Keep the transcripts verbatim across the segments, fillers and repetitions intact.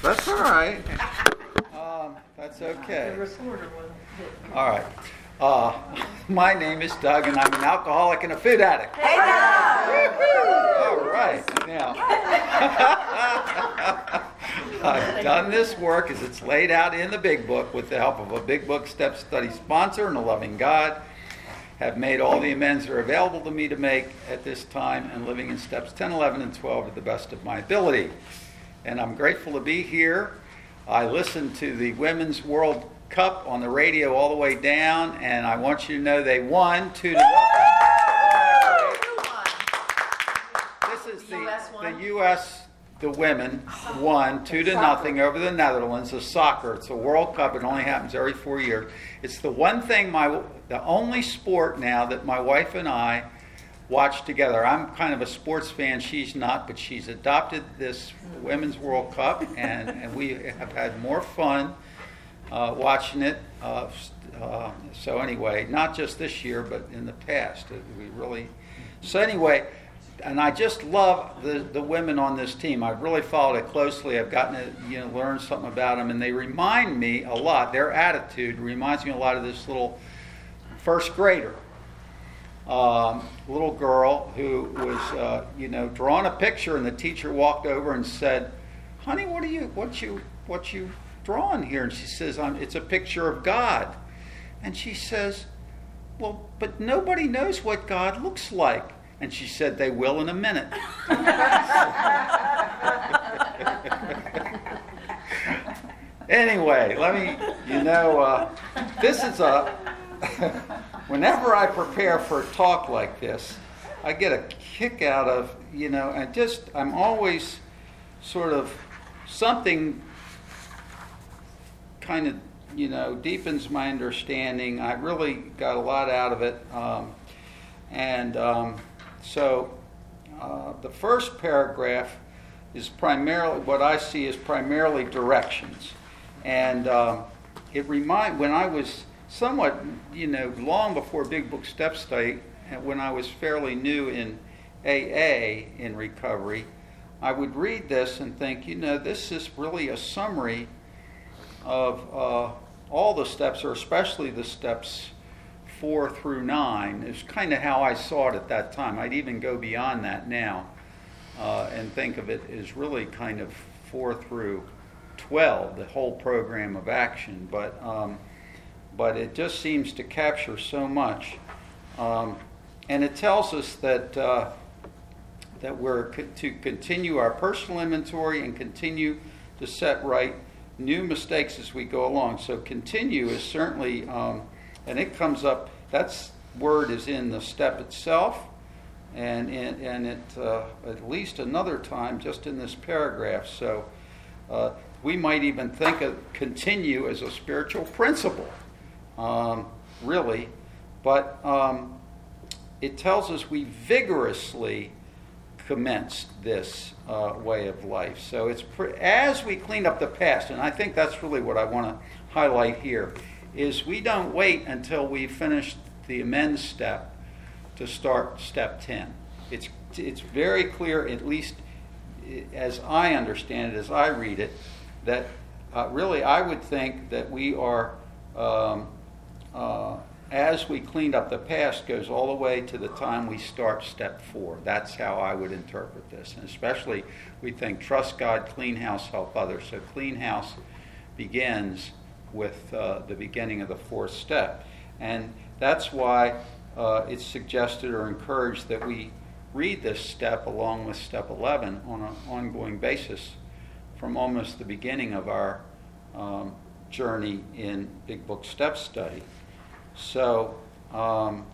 That's all right. Um, that's okay. All right. Uh, my name is Doug, and I'm an alcoholic and a food addict. Hey, Doug! All right. Now, I've done this work as it's laid out in the Big Book with the help of a Big Book Step Study sponsor and a loving God. Have made all the amends that are available to me to make at this time, and living in steps ten, eleven, and twelve to the best of my ability. And I'm grateful to be here. I listened to the Women's World Cup on the radio all the way down, and I want you to know they won two to nothing. This is the, the U S, the women won two to nothing over the Netherlands. The soccer, it's a World Cup. It only happens every four years. It's the one thing, my the only sport now that my wife and I watch together. I'm kind of a sports fan. She's not, but she's adopted this Women's World Cup, and, and we have had more fun uh, watching it. Uh, uh, so anyway, not just this year, but in the past. We really. So anyway, and I just love the, the women on this team. I've really followed it closely. I've gotten to you know learn something about them, and they remind me a lot. Their attitude reminds me a lot of this little first grader. Um, little girl who was, uh, you know, drawing a picture, and the teacher walked over and said, "Honey, what are you, what you, what you drawing here?" And she says, I'm, "It's a picture of God." And she says, "Well, but nobody knows what God looks like." And she said, "They will in a minute." Anyway, let me, you know, uh, this is a. Whenever I prepare for a talk like this, I get a kick out of, you know, and just, I'm always sort of, something kind of, you know, deepens my understanding. I really got a lot out of it. Um, and um, so uh, the first paragraph is primarily, what I see is primarily directions. And um, it remind when I was somewhat, you know, long before Big Book Step Study, when I was fairly new in A A in recovery, I would read this and think, you know, this is really a summary of uh, all the steps, or especially the steps four through nine. It's kind of how I saw it at that time. I'd even go beyond that now uh, and think of it as really kind of four through twelve, the whole program of action. But um, But it just seems to capture so much. Um, and it tells us that uh, that we're co- to continue our personal inventory and continue to set right new mistakes as we go along. So continue is certainly, um, and it comes up, that word is in the step itself, and, and, and it uh, at least another time just in this paragraph. So uh, we might even think of continue as a spiritual principle. Um, really, but um, it tells us we vigorously commenced this uh, way of life. So it's pre- as we clean up the past, and I think that's really what I want to highlight here, is we don't wait until we finish the amends step to start step ten. It's it's very clear, at least as I understand it, as I read it, that uh, really I would think that we are um, Uh, as we cleaned up the past goes all the way to the time we start step four. That's how I would interpret this. And especially we think trust God, clean house, help others. So clean house begins with uh, the beginning of the fourth step. And that's why uh, it's suggested or encouraged that we read this step along with step eleven on an ongoing basis from almost the beginning of our um, journey in Big Book Step Study. So, um,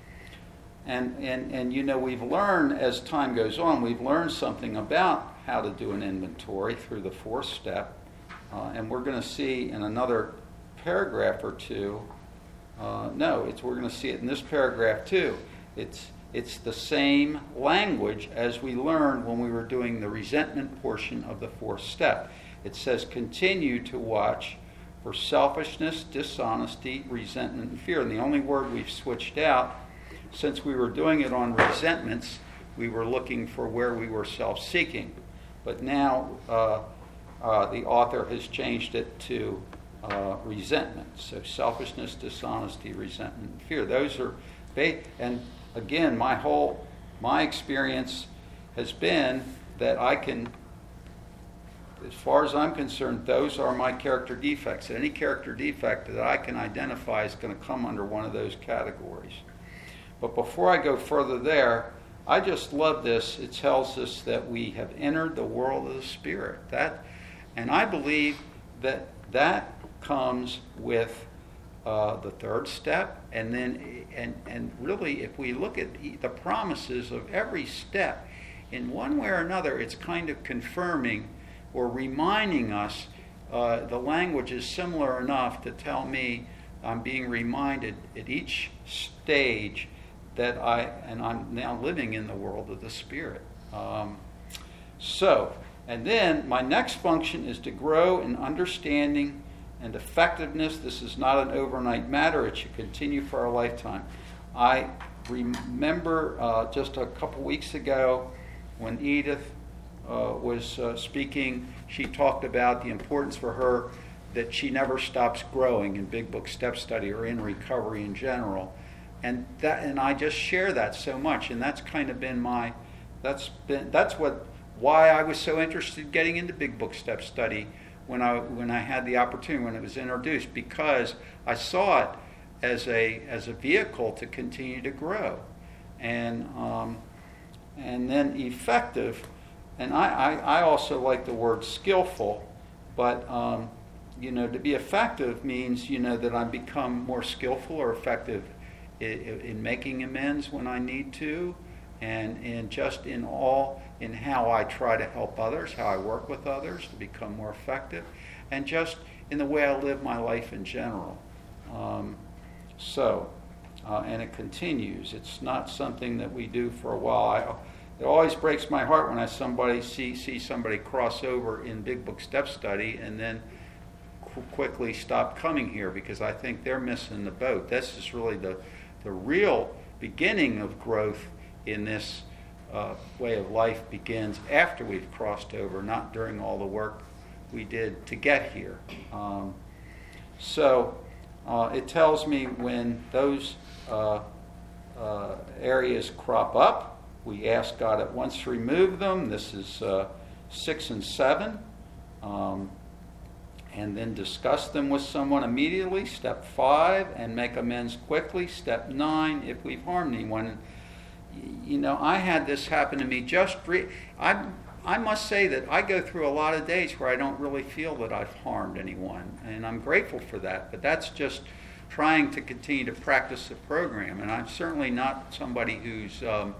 and, and, and you know, we've learned as time goes on, we've learned something about how to do an inventory through the fourth step. Uh, and we're going to see in another paragraph or two, uh, no, it's we're going to see it in this paragraph too. It's, it's the same language as we learned when we were doing the resentment portion of the fourth step. It says, continue to watch for selfishness, dishonesty, resentment, and fear. And the only word we've switched out, since we were doing it on resentments, we were looking for where we were self-seeking. But now uh, uh, the author has changed it to uh, resentment. So selfishness, dishonesty, resentment, and fear. Those are, ba- and again, my whole, my experience has been that I can, as far as I'm concerned, those are my character defects. And any character defect that I can identify is going to come under one of those categories. But before I go further there, I just love this. It tells us that we have entered the world of the Spirit. That, and I believe that that comes with uh, the third step. And then, and and really, if we look at the promises of every step, in one way or another, it's kind of confirming or reminding us. Uh, the language is similar enough to tell me I'm being reminded at each stage that I, and I'm now living in the world of the Spirit. Um, so, and then my next function is to grow in understanding and effectiveness. This is not an overnight matter. It should continue for a lifetime. I remember uh, just a couple weeks ago when Edith uh, was uh, speaking, she talked about the importance for her that she never stops growing in Big Book Step Study or in recovery in general. And that, and I just share that so much, and that's kind of been my, that's been, that's what, why I was so interested in getting into Big Book Step Study when I when I had the opportunity, when it was introduced, because I saw it as a as a vehicle to continue to grow, and um, and then effective, and I, I, I also like the word skillful, but um, you know, to be effective means, you know, that I become more skillful or effective in making amends when I need to, and, and just in all, in how I try to help others, how I work with others to become more effective, and just in the way I live my life in general. Um, so, uh, and it continues. It's not something that we do for a while. I, it always breaks my heart when I somebody see see somebody cross over in Big Book Step Study and then qu- quickly stop coming here, because I think they're missing the boat. This is really the The real beginning of growth in this uh, way of life begins after we've crossed over, not during all the work we did to get here. Um, so uh, it tells me when those uh, uh, areas crop up, we ask God at once to remove them. This is uh, six and seven. Um, and then discuss them with someone immediately. Step five, and make amends quickly. Step nine, if we've harmed anyone. You know, I had this happen to me just, re- I, I must say that I go through a lot of days where I don't really feel that I've harmed anyone, and I'm grateful for that, but that's just trying to continue to practice the program, and I'm certainly not somebody who's um,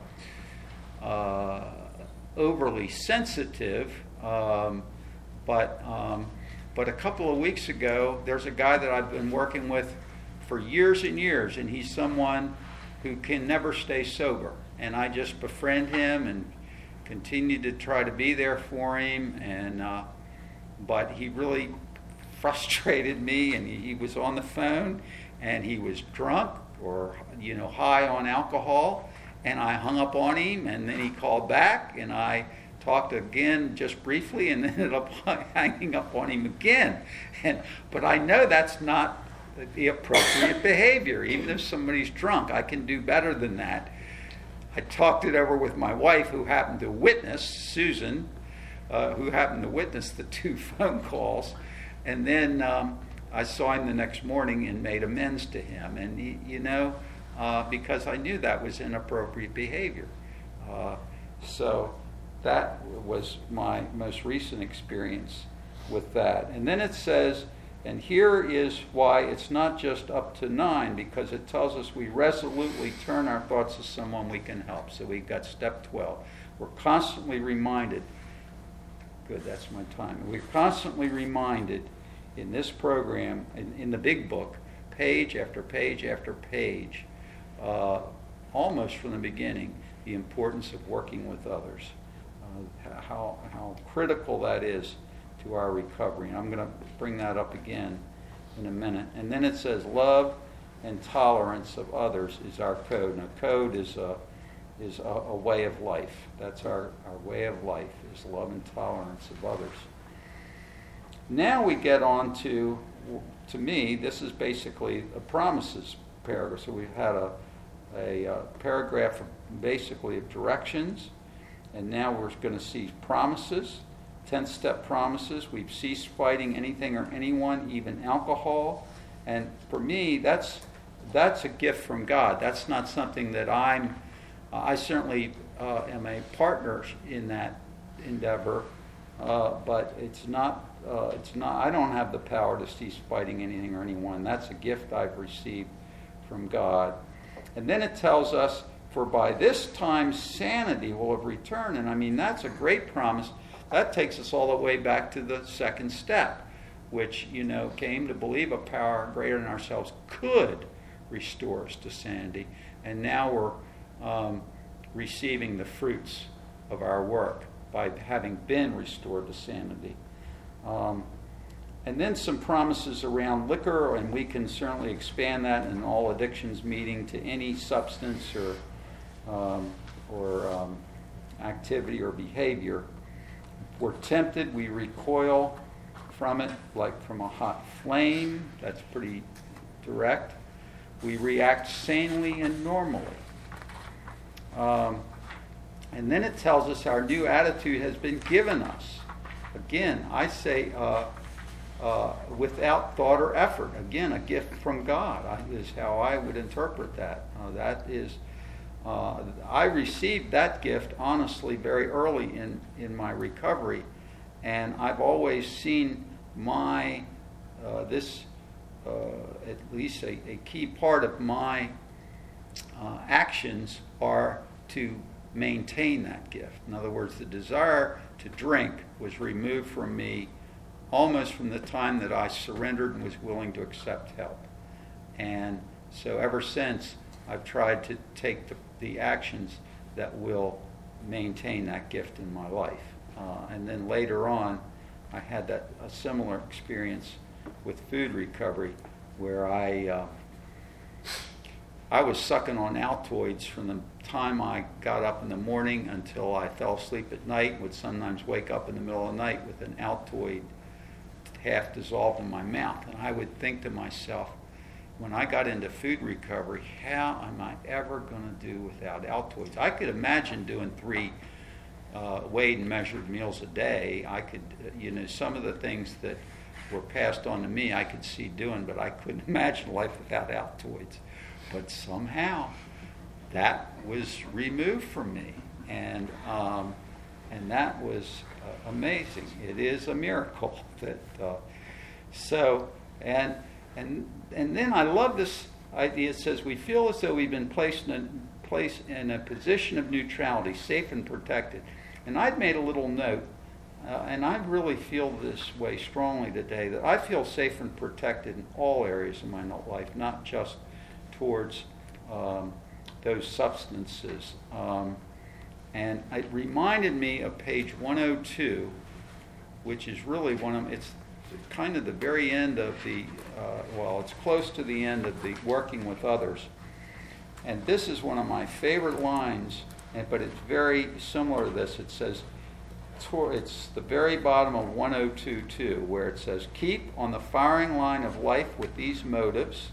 uh, overly sensitive, um, but... Um, But a couple of weeks ago, there's a guy that I've been working with for years and years, and he's someone who can never stay sober. And I just befriend him and continue to try to be there for him. And uh, but he really frustrated me, and he, he was on the phone, and he was drunk or you know high on alcohol, and I hung up on him, and then he called back, and I talked again just briefly, and ended up hanging up on him again. And but I know that's not the appropriate behavior. Even if somebody's drunk, I can do better than that. I talked it over with my wife, who happened to witness, Susan, uh, who happened to witness the two phone calls. And then um, I saw him the next morning and made amends to him. And, he, you know, uh, because I knew that was inappropriate behavior. Uh, so that was my most recent experience with that. And then it says, and here is why it's not just up to nine, because it tells us we resolutely turn our thoughts to someone we can help. So we've got step twelve. We're constantly reminded, good, that's my time. We're constantly reminded in this program, in, in the big book, page after page after page, uh, almost from the beginning, the importance of working with others, uh, how, how critical that is to our recovery. And I'm going to bring that up again in a minute. And then it says love and tolerance of others is our code. Now, code is a, is a, a way of life. That's our, our way of life, is love and tolerance of others. now we get on to, to me, this is basically a promises paragraph. So we've had a, a, a paragraph of basically of directions, and now we're going to see promises, ten-step promises. We've ceased fighting anything or anyone, even alcohol. And for me, that's that's a gift from God. That's not something that I'm, uh, I certainly uh, am a partner in that endeavor, uh, but it's not, uh, it's not, I don't have the power to cease fighting anything or anyone. That's a gift I've received from God. And then it tells us, for by this time sanity will have returned. And I mean, that's a great promise. That takes us all the way back to the second step, which, you know, came to believe a power greater than ourselves could restore us to sanity. And now we're um, receiving the fruits of our work by having been restored to sanity. Um, and then some promises around liquor, and we can certainly expand that in all addictions meeting to any substance or um, or um, activity or behavior. If we're tempted, we recoil from it like from a hot flame. That's pretty direct. We react sanely and normally. Um, and then it tells us our new attitude has been given us. Again, I say uh, uh, without thought or effort. Again, a gift from God is how I would interpret that. Uh, that is, uh, I received that gift honestly very early in, in my recovery, and I've always seen my uh, this uh, at least a, a key part of my uh, actions are to maintain that gift. In other words, the desire to drink was removed from me almost from the time that I surrendered and was willing to accept help. And so ever since, I've tried to take the, the actions that will maintain that gift in my life. Uh, and then later on, I had that a similar experience with food recovery, where I uh, I was sucking on Altoids from the time I got up in the morning until I fell asleep at night. Would sometimes wake up in the middle of the night with an Altoid half dissolved in my mouth, and I would think to myself, when I got into food recovery, how am I ever going to do without Altoids? I could imagine doing three uh, weighed and measured meals a day. I could, you know, some of the things that were passed on to me I could see doing, but I couldn't imagine life without Altoids. But somehow that was removed from me, and um, and that was uh, amazing. It is a miracle that. Uh, so and and and then I love this idea. It says we feel as though we've been placed in a place in a position of neutrality, safe and protected. And I'd made a little note. Uh, and I really feel this way strongly today, that I feel safe and protected in all areas of my life, not just towards um, those substances. Um, and it reminded me of page one oh two, which is really one of, it's kind of the very end of the, uh, well, it's close to the end of the working with others. And this is one of my favorite lines, and, but it's very similar to this. It says, it's the very bottom of one oh two two, where it says, keep on the firing line of life with these motives,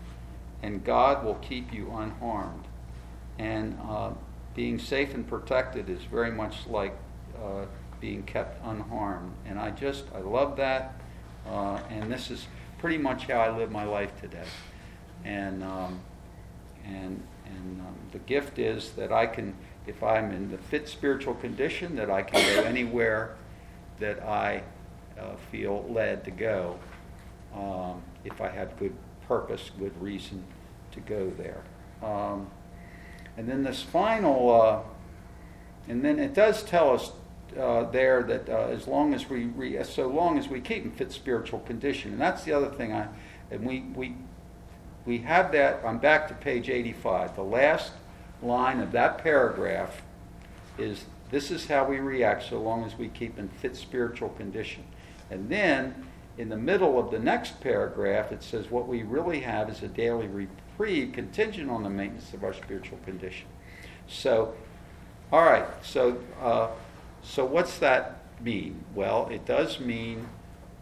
and God will keep you unharmed. And uh, being safe and protected is very much like uh, being kept unharmed. And I just, I love that. Uh, and this is pretty much how I live my life today. And um, and and um, the gift is that I can, if I'm in the fit spiritual condition, that I can go anywhere that I uh, feel led to go, um, if I have good purpose, good reason to go there. Um, and then this final, uh, and then it does tell us uh, there that uh, as long as we, re, so long as we keep in fit spiritual condition, and that's the other thing. I, and we we we have that. I'm back to page eighty-five. The last line of that paragraph is, this is how we react so long as we keep in fit spiritual condition. And then in the middle of the next paragraph, it says what we really have is a daily reprieve contingent on the maintenance of our spiritual condition. So, all right, so uh, so what's that mean? Well, it does mean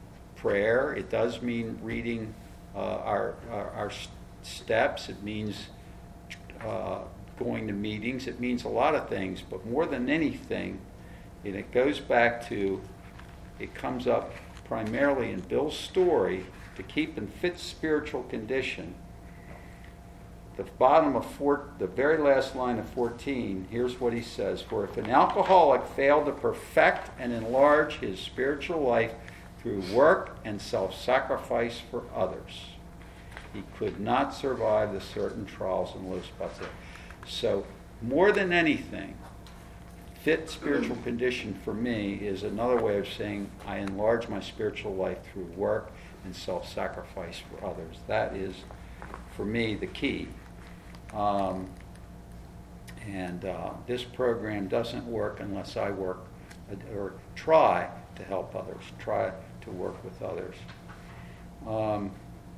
prayer. It does mean reading uh, our, our, our steps. It means uh, going to meetings. It means a lot of things. But more than anything, and it goes back to, it comes up primarily in Bill's story, to keep in fit spiritual condition. The bottom of four, the very last line of fourteen, here's what he says: for if an alcoholic failed to perfect and enlarge his spiritual life through work and self-sacrifice for others, he could not survive the certain trials and low spots. So, more than anything, fit spiritual condition for me is another way of saying I enlarge my spiritual life through work and self-sacrifice for others. That is, for me, the key. Um, and uh, this program doesn't work unless I work or try to help others, try to work with others. Um,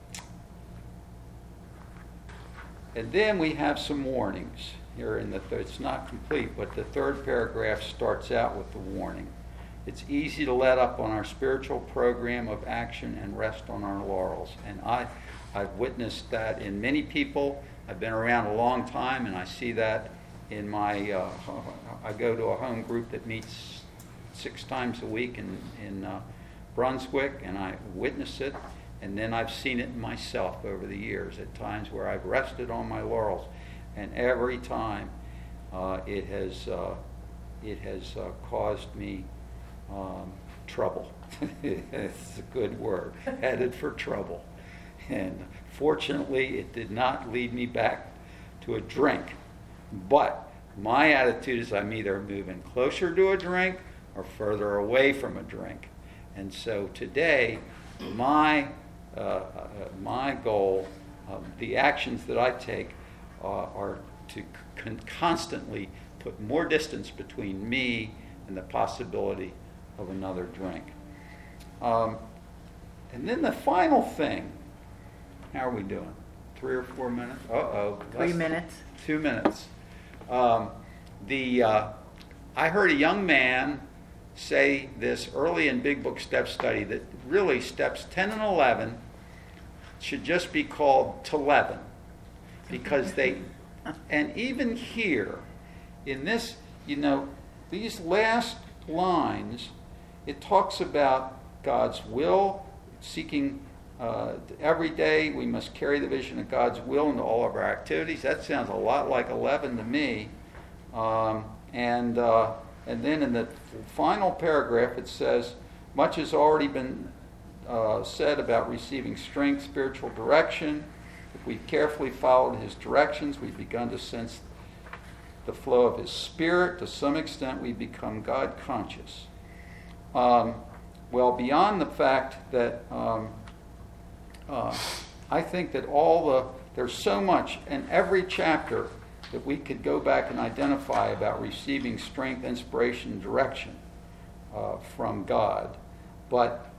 and then we have some warnings here in the third. It's not complete, but the third paragraph starts out with the warning. It's easy to let up on our spiritual program of action and rest on our laurels. And I, I've witnessed that in many people. I've been around a long time, and I see that in my, uh, I go to a home group that meets six times a week in, in uh, Brunswick, and I witness it, and then I've seen it myself over the years at times where I've rested on my laurels, and every time uh, it has, uh, it has uh, caused me um, trouble. It's a good word, headed for trouble. And fortunately, it did not lead me back to a drink. But my attitude is I'm either moving closer to a drink or further away from a drink. And so today, my uh, uh, my goal, um, the actions that I take uh, are to con- constantly put more distance between me and the possibility of another drink. Um, and then the final thing, how are we doing? Three or four minutes? Uh-oh. Three minutes. Two minutes. Um, the uh, I heard a young man say this early in Big Book Step Study that really steps ten and eleven should just be called Televen, because they, and even here, in this, you know, these last lines, it talks about God's will, seeking uh, every day we must carry the vision of God's will into all of our activities. That sounds a lot like eleven to me. Um, and uh, and then in the final paragraph it says, much has already been uh, said about receiving strength, spiritual direction. If we've carefully followed his directions, we've begun to sense the flow of his spirit. To some extent, we become God conscious. Um, well, beyond the fact that um, uh, I think that all the, there's so much in every chapter that we could go back and identify about receiving strength, inspiration, and direction uh, from God. But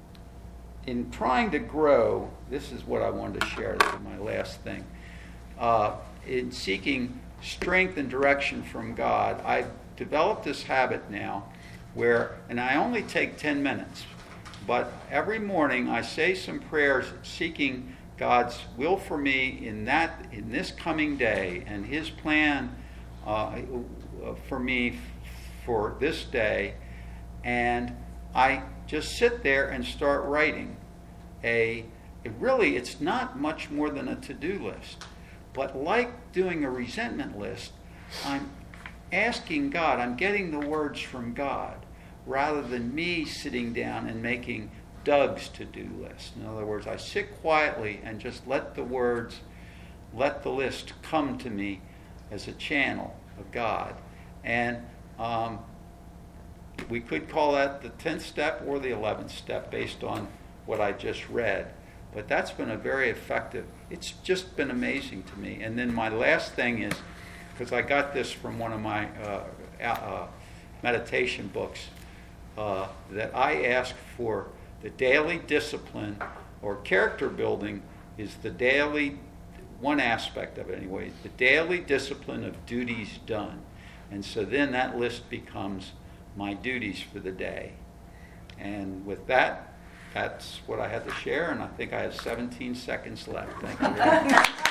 in trying to grow, this is what I wanted to share. This is my last thing. Uh, in seeking strength and direction from God, I've developed this habit now where, and I only take ten minutes, but every morning I say some prayers seeking God's will for me in that, in this coming day, and his plan uh, for me f- for this day. And I just sit there and start writing a, it really, it's not much more than a to-do list. But like doing a resentment list, I'm asking God, I'm getting the words from God, rather than me sitting down and making Doug's to-do list. In other words, I sit quietly and just let the words, let the list come to me as a channel of God. And um, we could call that the tenth step or the eleventh step based on what I just read. But that's been a very effective, it's just been amazing to me. And then my last thing is, because I got this from one of my uh, uh, meditation books, uh, that I ask for the daily discipline, or character building is the daily, one aspect of it anyway, the daily discipline of duties done. And so then that list becomes my duties for the day. And with that, that's what I had to share, and I think I have seventeen seconds left. Thank you very much.